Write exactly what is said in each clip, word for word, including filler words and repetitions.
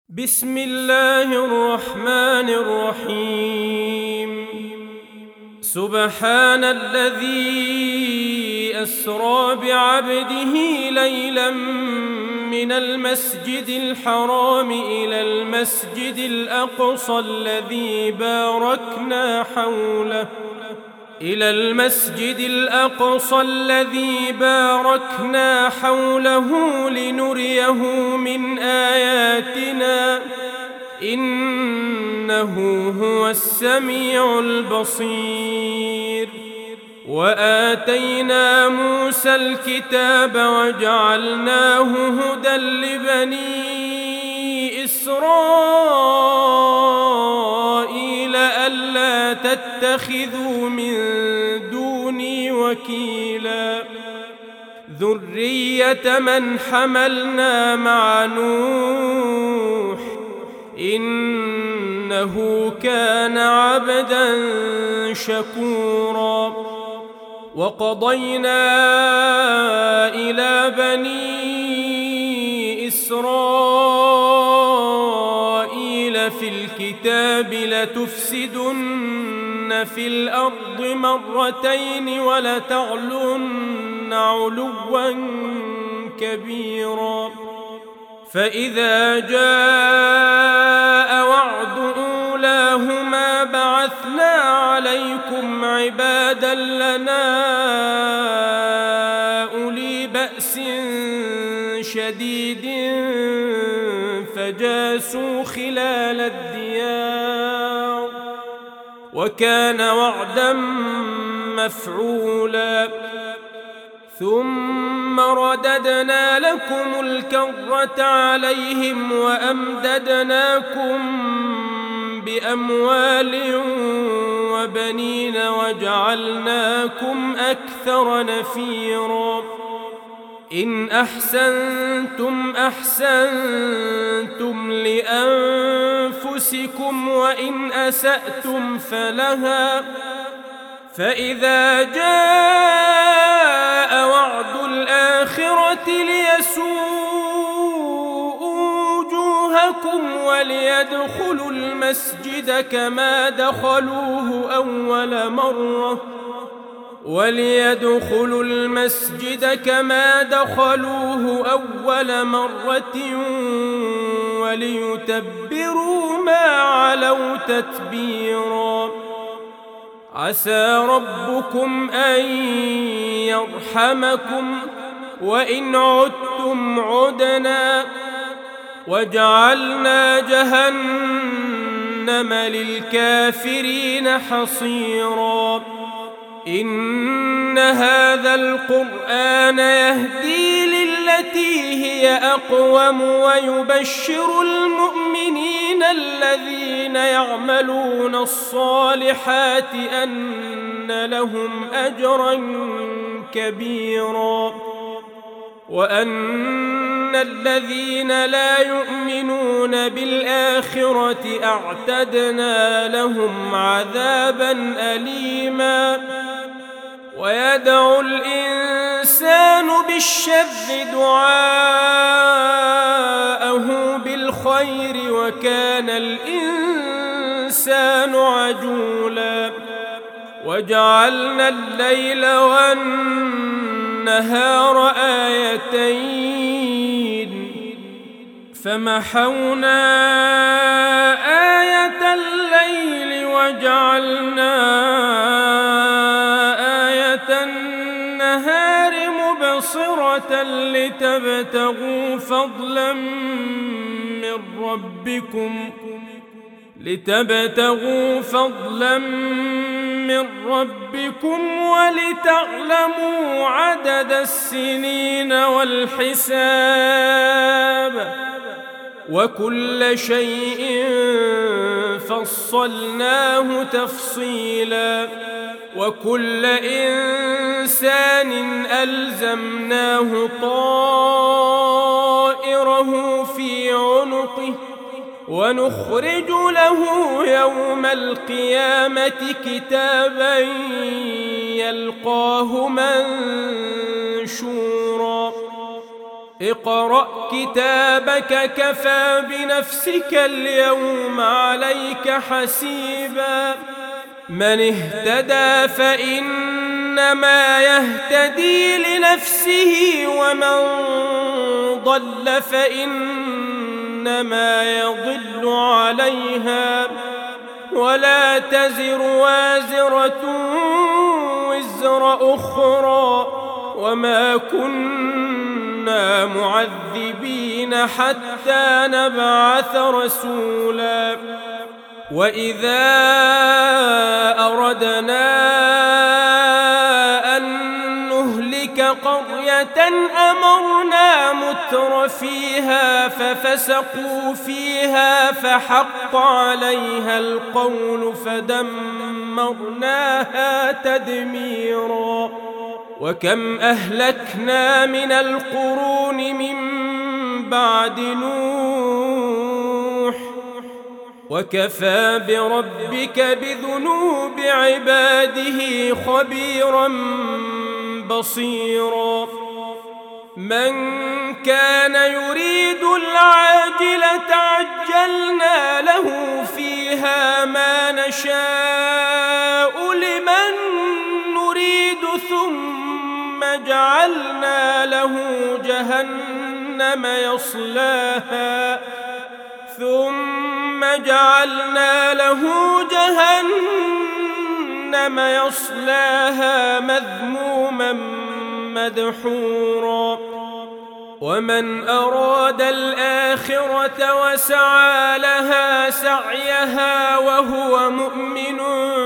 بسم الله الرحمن الرحيم. سبحان الذي أسرى بعبده ليلا من المسجد الحرام إلى المسجد الأقصى الذي باركنا حوله إلى المسجد الأقصى الذي باركنا حوله لنريه من آياتنا إنه هو السميع البصير. وآتينا موسى الكتاب وجعلناه هدى لبني إسرائيل ألا تتخذوا من دوني وكيلا ذرية من حملنا مع نوح إنه كان عبدا شكورا. وقضينا إلى بني إسرائيل في الكتاب لتفسدن في الأرض مرتين ولتعلن علوا كبيرا. فإذا جاء وعد أولاهما بعثنا عليكم عبادا لنا أولي بأس شديد فجاسوا خلال الديار وكان وعدا مفعولا. ثم رددنا لكم الكرة عليهم وأمددناكم بأموال وبنين وجعلناكم أكثر نفيرا. إن أحسنتم أحسنتم لأنفسكم وإن أسأتم فلها. فإذا جاء وعد الآخرة ليسوءوا وجوهكم وليدخلوا المسجد كما دخلوه أول مرة وليدخلوا المسجد كما دخلوه أول مرة وليتبروا ما علوا تتبيرا. عسى ربكم أن يرحمكم وإن عدتم عدنا وجعلنا جهنم للكافرين حصيرا. إن هذا القرآن يهدي للتي هي أقوم ويبشر المؤمنين الذين يعملون الصالحات أن لهم أجرا كبيرا وأن الذين لا يؤمنون بالآخرة أعتدنا لهم عذابا أليما. ويدعو الإنسان بالشر دعاءه بالخير وكان الإنسان عجولا. وجعلنا الليل والنهار آيتين فمحونا آية الليل وجعلنا آية النهار مبصرة لتبتغوا فضلا من ربكم لتبتغوا فضلا من ربكم ولتعلموا عدد السنين والحساب وكل شيء فصلناه تفصيلا. وكل إنسان ألزمناه طائره في عنقه ونخرج له يوم القيامة كتابا يلقاه منشورا اقرأ كتابك كفى بنفسك اليوم عليك حسيبا من اهتدى فإنما يهتدي لنفسه ومن ضل فإنما يضل عليها ولا تزر وازرة وزر أخرى وما كنا معذبين حتى نبعث رسولا وإذا أردنا أن نهلك قرية أمرنا متر فيها ففسقوا فيها فحق عليها القول فدمرناها تدميرا وكم أهلكنا من القرون من بعد نوح وكفى بربك بذنوب عباده خبيرا بصيرا من كان يريد العاجلة عجلنا له فيها ما نشاء لمن نريد ثم جعلنا له جهنم يصلاها ثم جعلنا له جهنم يصلاها مذموما مدحورا ومن أراد الآخرة وسعى لها سعيها وهو مؤمن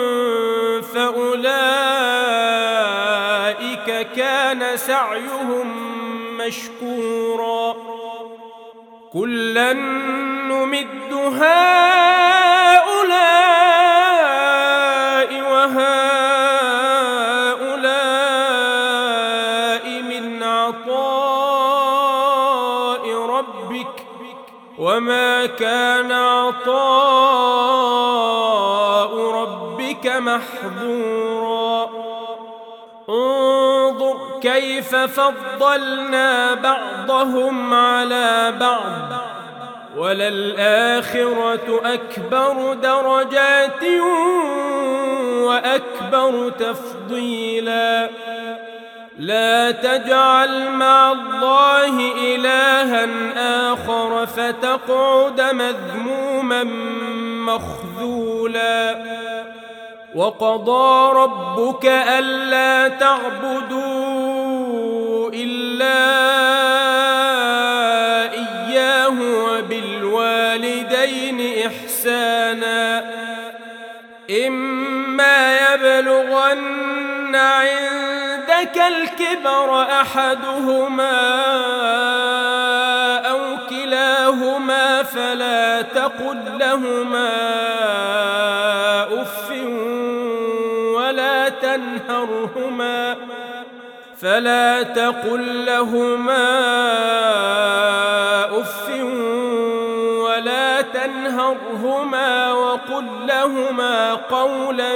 فأولئك كان سعيهم مشكورا كلا نمد هؤلاء وهؤلاء من عطاء ربك وما كان عطاء ربك محظورا انظر كيف فضلنا بعضهم على بعض وللآخرة أكبر درجات وأكبر تفضيلا لا تجعل مع الله إلها آخر فتقعد مذموما مخذولا وقضى ربك ألا تعبدوا إلا إياه وبالوالدين إحسانا إما يبلغن عندك الكبر أحدهما أو كلاهما فلا تقل لهما أف ولا تنهرهما فلا تقل لهما أف ولا تنهرهما وقل لهما قولا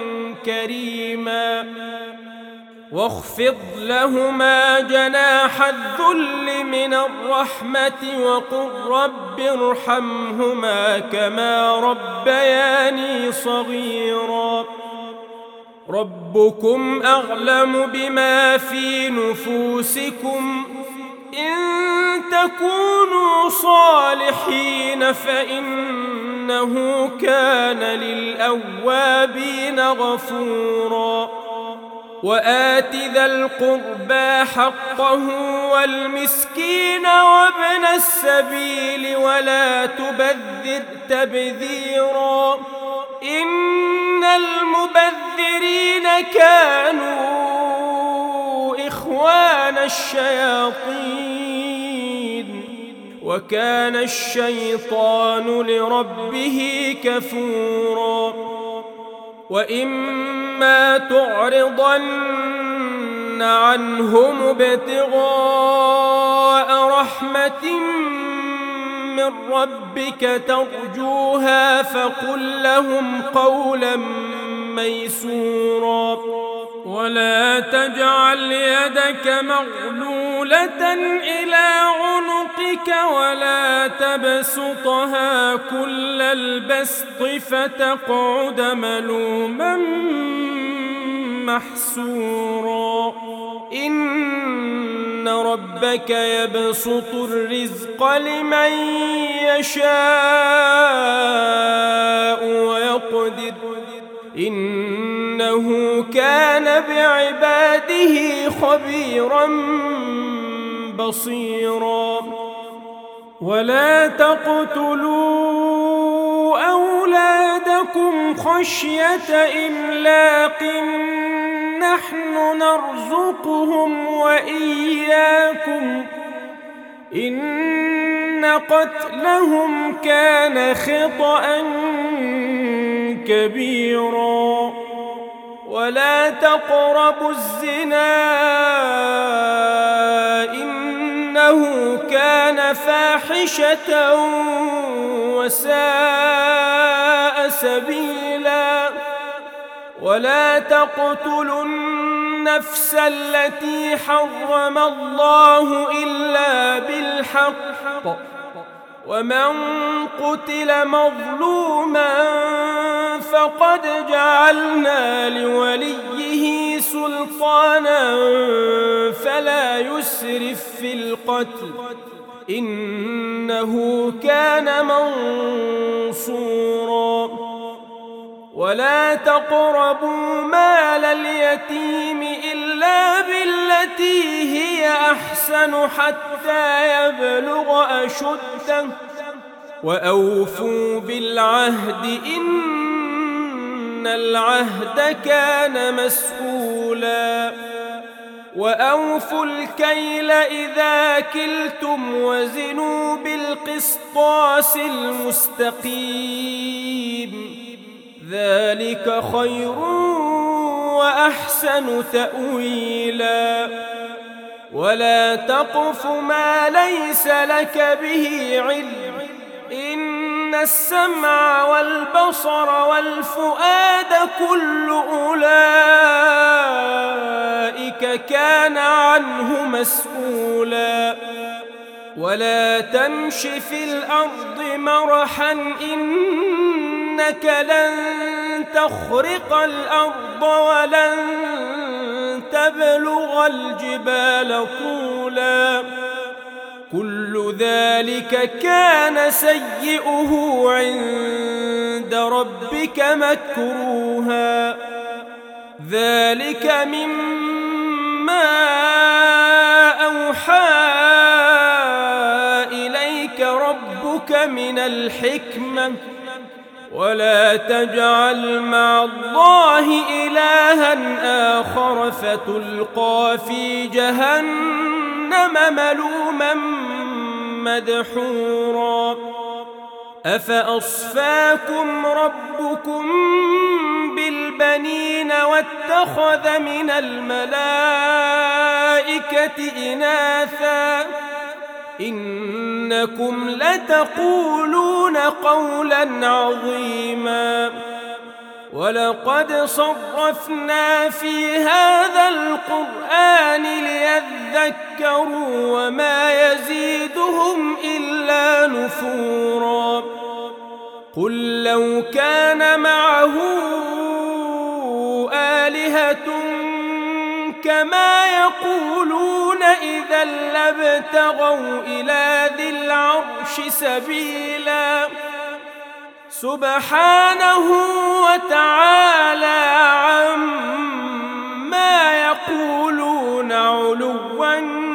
كريما واخفض لهما جناح الذل من الرحمة وقل رب ارحمهما كما ربياني صغيرا ربكم أعلم بما في نفوسكم إن تكونوا صالحين فإنه كان للأوابين غفورا وآت ذا القربى حقه والمسكين وابن السبيل ولا تبذر تبذيرا إن المبذرين كانوا إخوان الشياطين وكان الشيطان لربه كفورا وإما تعرضن عنهم ابتغاء رحمة من ربك ترجوها فقل لهم قولا ميسورا ولا تجعل يدك مغلولة مغلولة إلى عنقك ولا تبسطها كل البسط فتقعد ملوما محسورا إن ربك يبسط الرزق لمن يشاء ويقدر إنه كان بعباده خبيرا بصيرا ولا تقتلوا أولادكم خشية إملاق نحن نرزقهم وإياكم إن قتلهم كان خطأ كبيرا ولا تقربوا الزنا إنه كان فاحشة وساء سبيلا ولا تقتلوا النفس التي حرم الله إلا بالحق ومن قتل مظلوما فقد جعلنا لوليه سلطانا فلا يسرف في القتل إنه كان منصورا ولا تقربوا مال اليتيم إلا بالتي هي أحسن حتى يبلغ أشده وأوفوا بالعهد إن العهد كان مسؤولا وأوفوا الكيل إذا كلتم وزنوا بالقسطاس المستقيم ذلك خير وأحسن تأويلا ولا تقف ما ليس لك به علم إن السمع والبصر والفؤاد كل أولئك كان عنه مسؤولا ولا تمش في الأرض مرحا إنك لن تخرق الأرض ولن تبلغ الجبال طولا كل ذلك كان سيئه عند ربك مكروها ذلك مما أوحى إليك ربك من الحكمة ولا تجعل مع الله إلها آخر فتلقى في جهنم ملوما مدحورا أفأصفاكم ربكم بالبنين واتخذ من الملائكة إناثا إنكم لتقولون قولا عظيما ولقد صرفنا في هذا القرآن ليذكروا وما يزيدهم إلا نفورا قل لو كان معه آلهة كما يقولون إذا لابتغوا إلى ذي العرش سبيلا سبحانه وتعالى عما يقولون علوا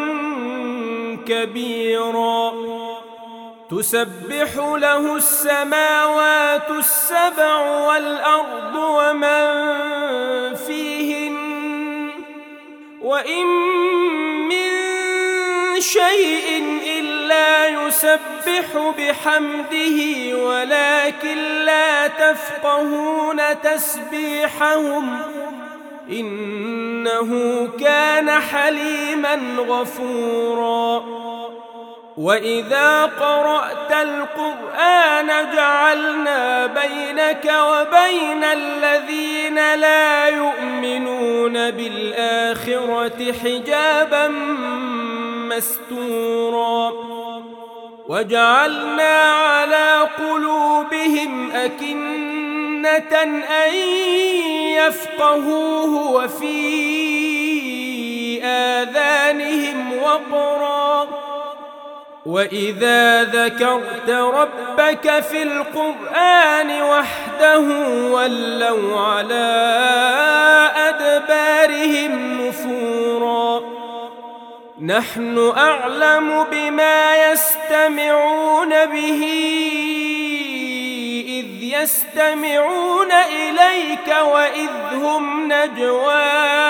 كبيرا تسبح له السماوات السبع والأرض ومن فيهن وإن من شيء إلا يسبح بحمده ولكن لا تفقهون تسبيحهم إنه كان حليما غفورا وإذا قرأت القرآن جعلنا بينك وبين الذين لا يؤمنون بالآخرة حجابا مستورا وجعلنا على قلوبهم أكنة أن يفقهوه وفي آذانهم وقرا وإذا ذكرت ربك في القرآن وحده ولوا على أدبارهم نفورا نحن أعلم بما يستمعون به إذ يستمعون إليك وإذ هم نجوى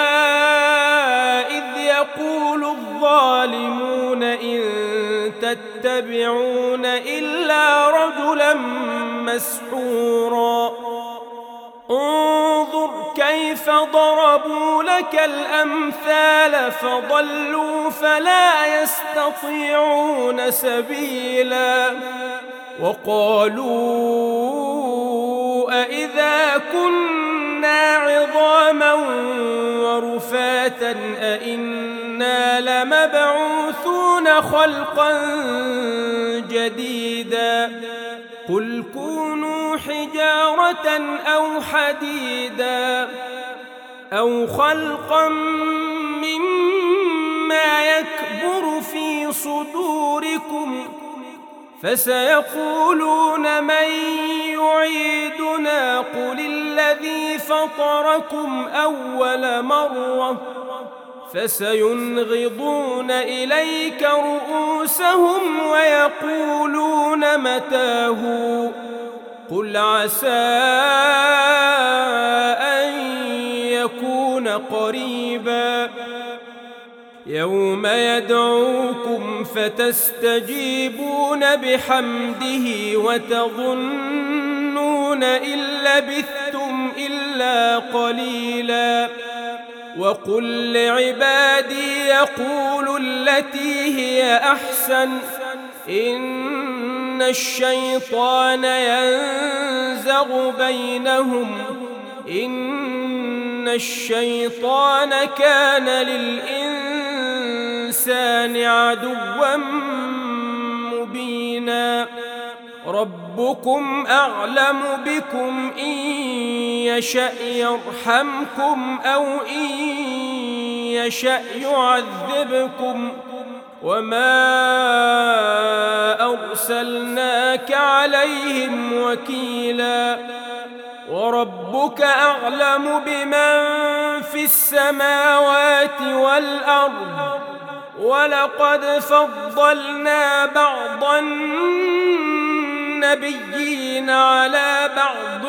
إذ يقول الظالمون إن تتبعون إلا رجلا مسحورا انظر كيف ضربوا لك الأمثال فضلوا فلا يستطيعون سبيلا وقالوا أإذا كنا عظاما ورفاتا أإنا لمبعوثون خلقا جديدا قل كونوا حجارة أو حديدا أو خلقا مما يكبر في صدوركم فسيقولون من يعيدنا قل الذي فطركم أول مرة فسينغضون إليك رؤوسهم ويقولون متاه قل عسى أن يكون قريبا يوم يدعوكم فتستجيبون بحمده وتظنون إن لبثتم إلا قليلا وقل لعبادي يقولوا التي هي أحسن إن الشيطان ينزغ بينهم إن الشيطان كان للإنسان عدوا مبينا ربكم أعلم بكم إن يشأ يرحمكم أو إن يشأ يعذبكم وما أرسلناك عليهم وكيلا وربك أعلم بمن في السماوات والأرض ولقد فضلنا بعض النبيين على بعض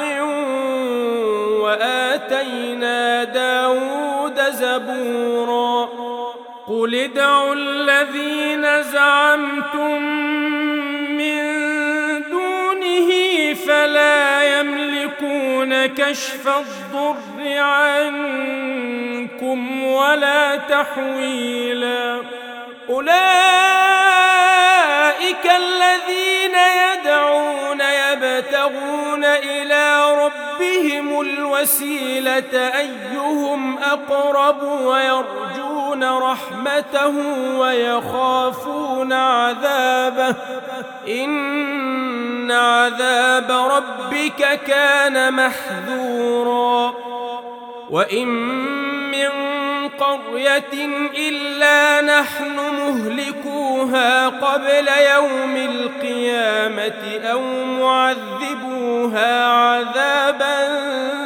وآتينا داود زبورا قل ادعوا الذين زعمتم من دونه فلا يملكون كشف الضر عنكم ولا تحويلا أولئك الذين يدعون يبتغون إلى ربهم الوسيلة أيهم أقرب ويرجون رحمته ويخافون عذابه إن عذاب ربك كان محذورا وإن من قرية إلا نحن مهلكوها قبل يوم القيامة أو معذبوها عذابا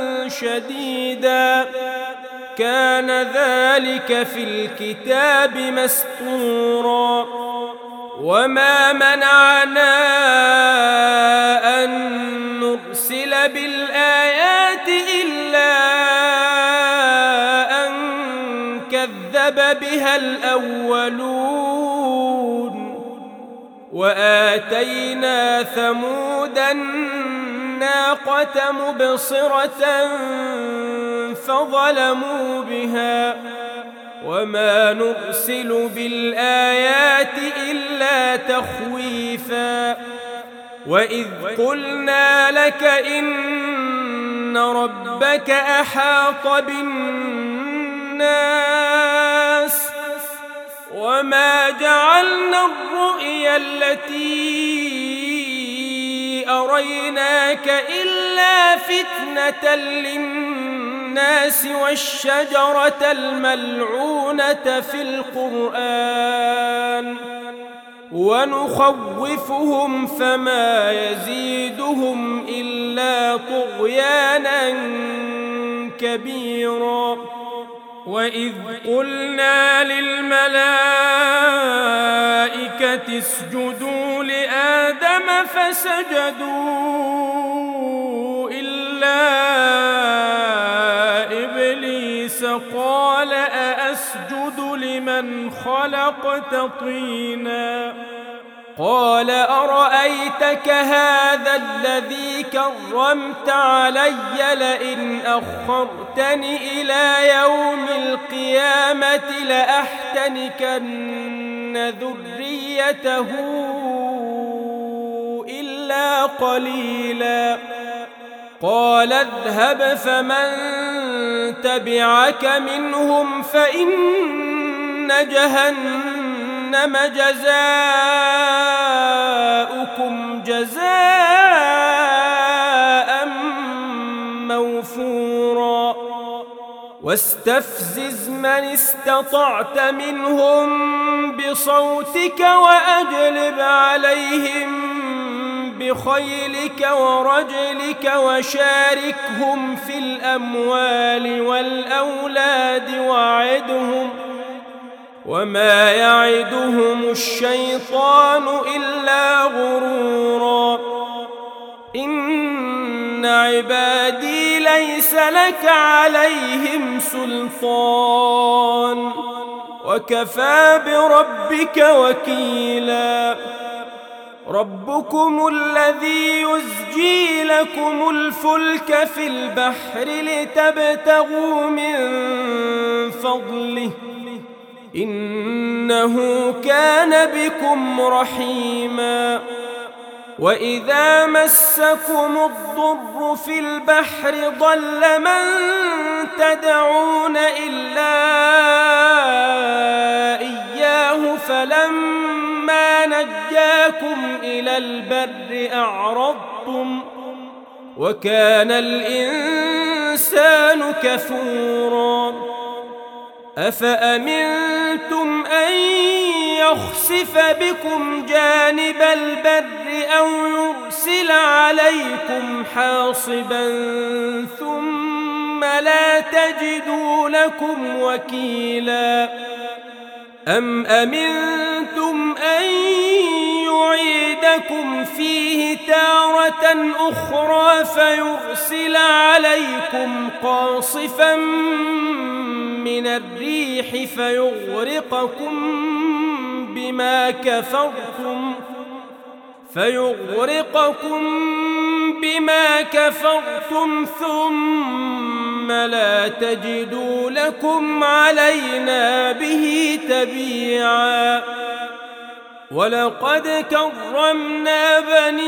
شديدا كان ذلك في الكتاب مسطورا وما منعنا أن نرسل بالآيات إلا أن كذب بها الأولون وآتينا ثمود الناقة مبصرة فظلموا بها وما نرسل بالآيات إلا تخويفا وإذ قلنا لك إن ربك أحاط بالناس وما جعلنا الرؤيا التي أريناك إلا فتنة للناس والشجرة الملعونة في القرآن ونخوفهم فما يزيدهم إلا طغيانا كبيرا. وإذ قلنا للملائكة اسجدوا لآدم فسجدوا إلا إبليس قال أأسجد لمن خلقت طينا قال أرأيتك هذا الذي كرمت علي لئن أخرتني إلى يوم القيامة لأحتنكن ذريته إلا قليلا. قال اذهب فمن تبعك منهم فإن جهنم جزاؤكم جزاء موفورا. واستفزز من استطعت منهم بصوتك وأجلب عليهم بخيلك ورجلك وشاركهم في الأموال والأولاد وعدهم وما يعدهم الشيطان إلا غرورا. إن عبادي ليس لك عليهم سلطان وكفى بربك وكيلا. ربكم الذي يزجي لكم الفلك في البحر لتبتغوا من فضله إنه كان بكم رحيما. وإذا مسكم الضر في البحر ضل من تدعون إلا إياه فلما نجاكم إلى البر أعرضتم وكان الإنسان كفورا. أفأمنتم أن يخسف بكم جانب البر أو يرسل عليكم حاصبا ثم لا تجدوا لكم وكيلا. أم أمنتم أن يعيدكم فيه تارة أخرى فيرسل عليكم قاصفا من الريح فيغرقكم بما كفرتم فيغرقكم بما كفرتم ثم لا تجدوا لكم علينا به تبيعا. ولقد كرمنا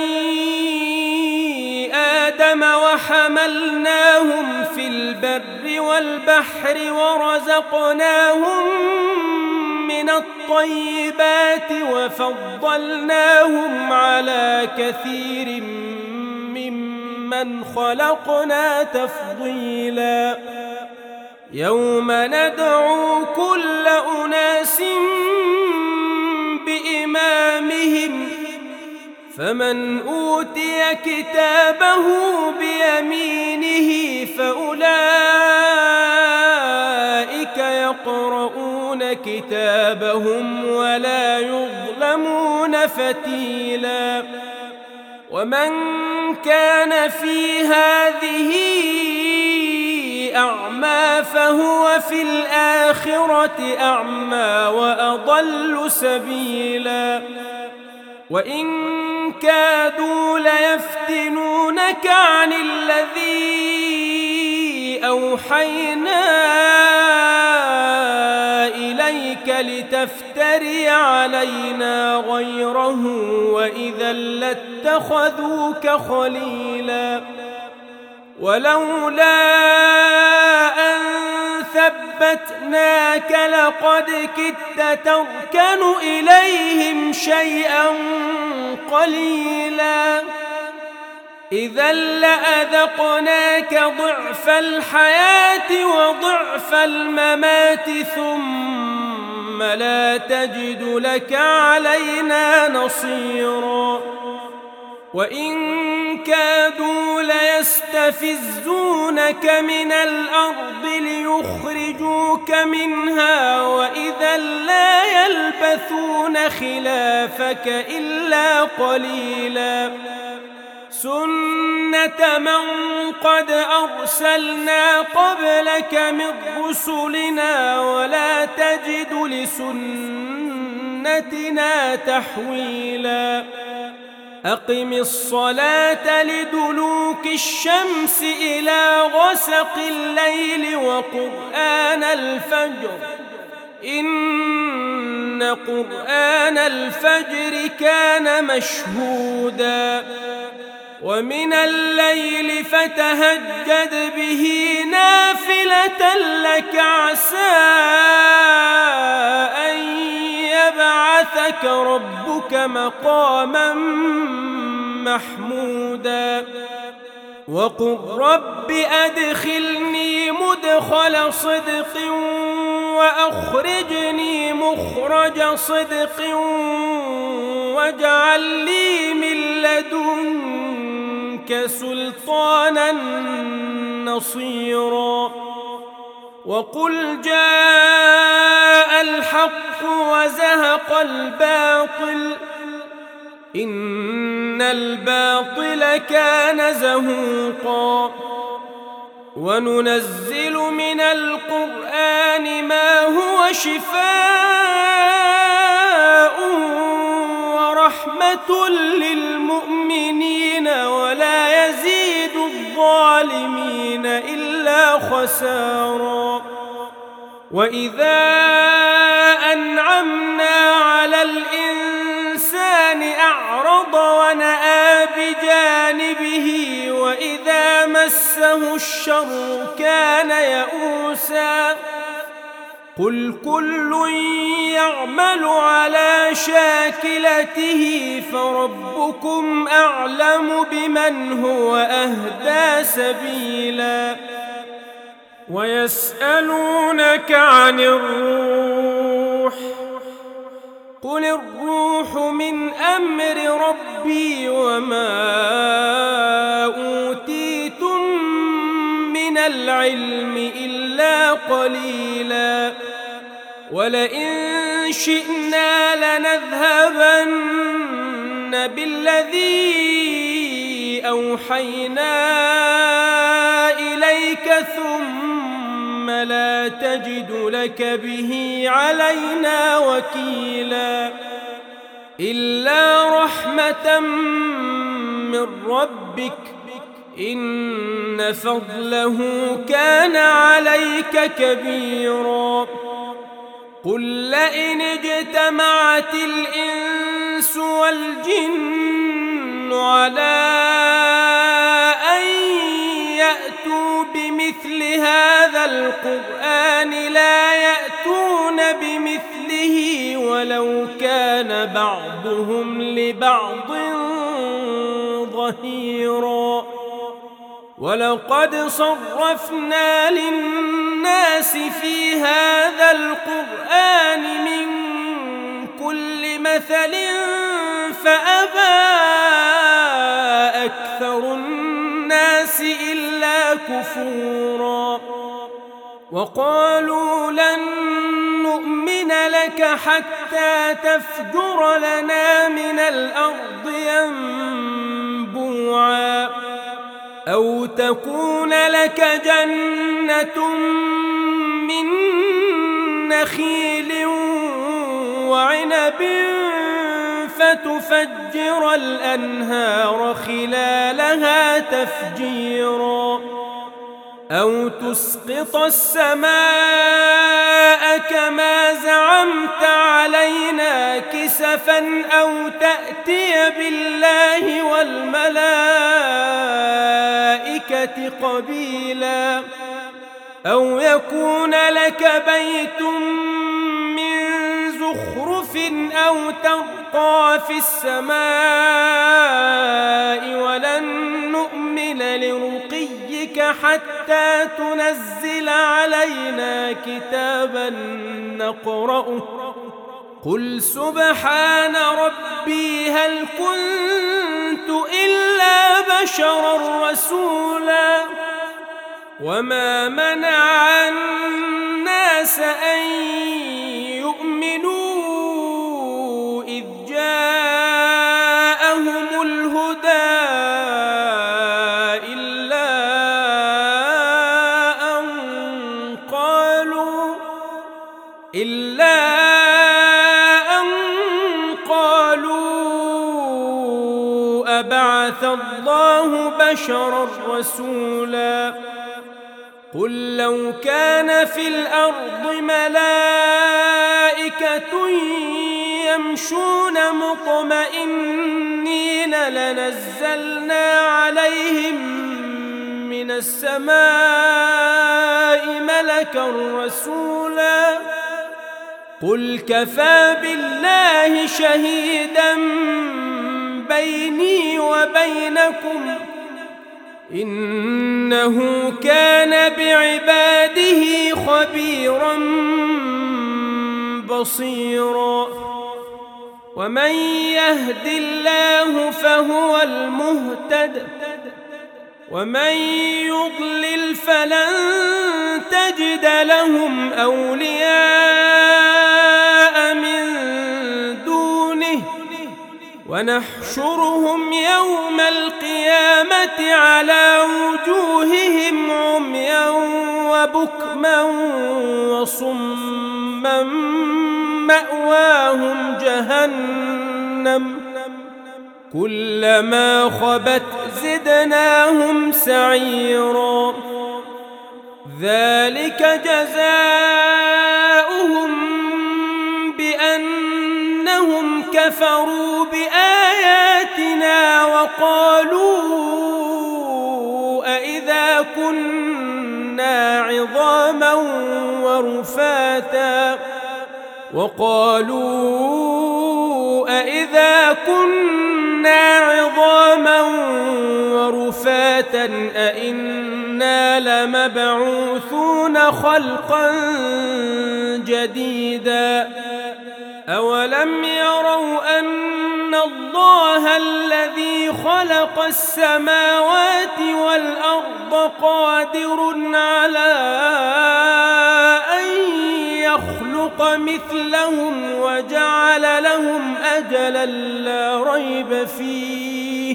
بني آدم وحملناهم في البر والبحر ورزقناهم من الطيبات وفضلناهم على كثير ممن خلقنا تفضيلا. يوم ندعو كل أناس بإمامهم فمن أوتي كتابه بيمينه فأولئك يقرؤون كتابهم ولا يظلمون فتيلا. ومن كان في هذه أعمى فهو في الآخرة أعمى وأضل سبيلا. وإن كادوا ليفتنونك عن الذي أوحينا إليك لتفتري علينا غيره وإذا لاتخذوك خليلا. ولولا أن ثبتناك لقد كدت تركن إليهم شيئا قليلا إذا لأذقناك ضعف الحياة وضعف الممات ثم لا تجد لك علينا نصيرا وإن كادوا ليستفزونك من الأرض ليخرجوك منها وإذا لا يلبثون خلافك إلا قليلا سنة من قد أرسلنا قبلك من رسلنا ولا تجد لسنتنا تحويلا أقم الصلاة لدلوك الشمس إلى غسق الليل وقرآن الفجر إن قرآن الفجر كان مشهودا ومن الليل فتهجد به نافلة لك عسى أن يبعثك ربك مقاما محمودا وقل رب أدخلني مدخل صدق وأخرجني مخرج صدق واجعل لي من لدنك سلطانا نصيرا وقل جاء الحق وزهق الباطل إن الباطل كان زهوقا وننزل من القرآن ما هو شفاء ورحمة للمؤمنين ولا يزيد الظالمين إلا خسارا وإذا أنعمنا على الإنسان أعرض ونأى بجانبه وإذا مسه الشر كان يئوسا قل كل يعمل على شاكلته فربكم أعلم بمن هو أهدى سبيلا ويسألونك عن الروح قل الروح من أمر ربي وما أوتيتم من العلم إلا قليلا ولئن شئنا لنذهبن بالذي أوحينا إليك ثم لا تجد لك به علينا وكيلا إلا رحمة من ربك إن فضله كان عليك كبيرا قل لئن اجتمعت الإنس والجن على أن يأتوا بمثل هذا القرآن لا يأتون بمثله ولو كان بعضهم لبعض ظهيرا ولقد صرفنا للناس في هذا القرآن من كل مثل فأبى أكثر الناس إلا كفورا وقالوا لن نؤمن لك حتى تفجر لنا من الأرض ينبوعا أو تكون لك جنة من نخيل وعنب فتفجر الأنهار خلالها تفجيرا أو تسقط السماء كما زعمت علينا كسفا أو تأتي بالله والملائكة قبيلا أو يكون لك بيت من زخرف أو ترقى في السماء ولن نؤمن لرقيك حتى تنزل علينا كتابا نقرأه قل سبحان ربي هل كنت إلا بشرا رسولا وما منع الناس أن يؤمنوا إذ جاءهم الهدى إلا أن قالوا إلا أن قالوا أبعث الله بشرا رسولا قل لو كان في الأرض ملائكة يمشون مطمئنين لنزلنا عليهم من السماء ملكا رسولا قل كفى بالله شهيدا بيني وبينكم إنه كان بعباده خبيرا بصيرا ومن يهد الله فهو المهتد ومن يضلل فلن تجد لهم أولياء من دونه ونحشرهم يوم القيامة على وجوههم عميا وبكما وصما مأواهم جهنم كلما خبت زدناهم سعيرا ذلك جزاؤهم بأنهم كفروا بآياتنا وقالوا أإذا كنا عظاما ورفاتا وقالوا أإذا كنا عظاما ورفاتا أإنا لمبعوثون خلقا جديدا أولم يروا أن الله الذي خلق السماوات والأرض قادر على أن يخلق مثلهم وجعل لهم أجلا لا ريب فيه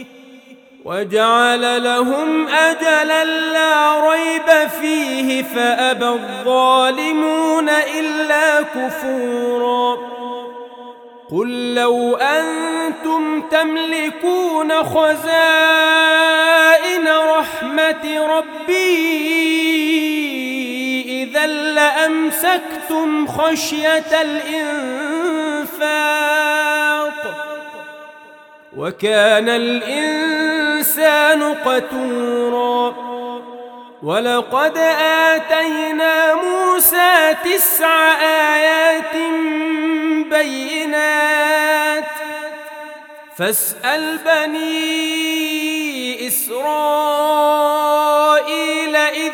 وجعل لهم أجلا لا ريب فيه فأبى الظالمون إلا كفورا قل لو أنتم تملكون خزائن رحمة ربي إذا لأمسكتم خشية الإنفاق وكان الإنسان قتورا ولقد آتينا موسى تسع آيات بينات فاسأل بني إسرائيل إذ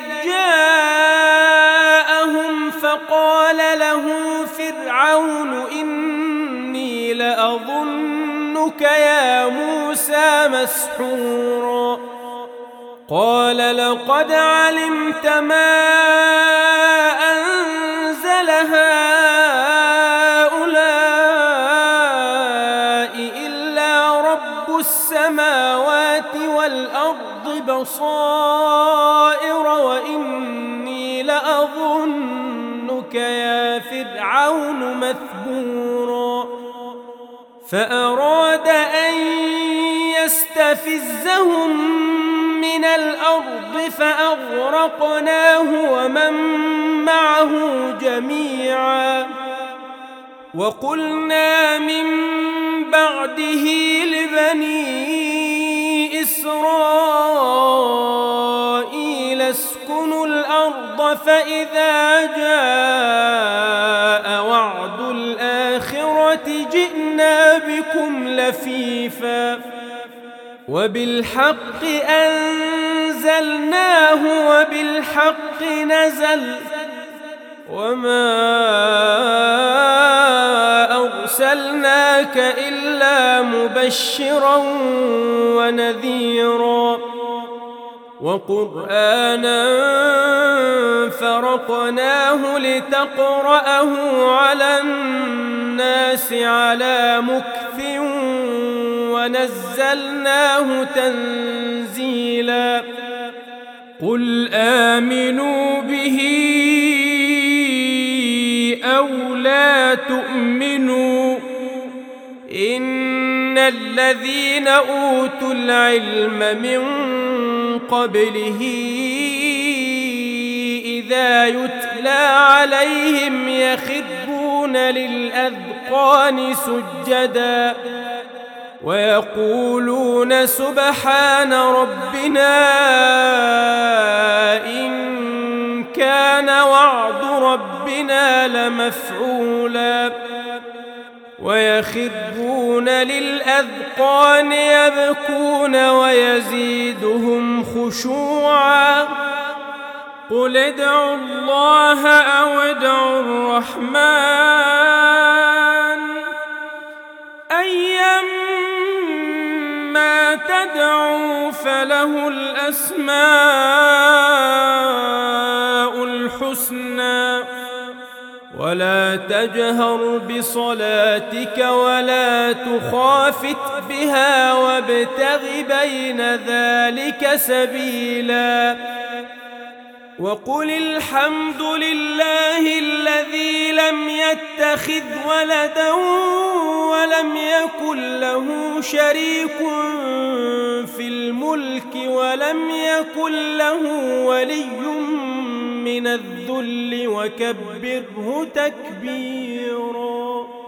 جاءهم فقال له فرعون إني لأظنك يا موسى مسحورا قال لقد علمت ما أنزل هؤلاء إلا رب السماوات والأرض بصائر وإني لأظنك يا فرعون مثبورا فأراد أن يستفزهم من الأرض فأغرقناه ومن معه جميعا وقلنا من بعده لبني إسرائيل اسكنوا الأرض فإذا جاء وعد الآخرة جئنا بكم لفيفا وبالحق أنزلناه وبالحق نزل وما أرسلناك إلا مبشرا ونذيرا وقرآنا فرقناه لتقرأه على الناس على مكث ونزلناه تنزيلا قل آمنوا به أو لا تؤمنوا إن الذين أوتوا العلم من قبله إذا يتلى عليهم يخرون للأذقان سجدا ويقولون سبحان ربنا إن كان وعد ربنا لمفعولا ويخرون للأذقان يبكون ويزيدهم خشوعا قل ادعوا الله أو ادعوا الرحمن أيما تدعوا فله الأسماء الحسنى ولا تجهر بصلاتك ولا تخافت بها وابتغ بين ذلك سبيلا وقل الحمد لله الذي لم يتخذ ولدا ولم يكن له شريك في الملك ولم يكن له ولي من الذل وكبره تكبيرا.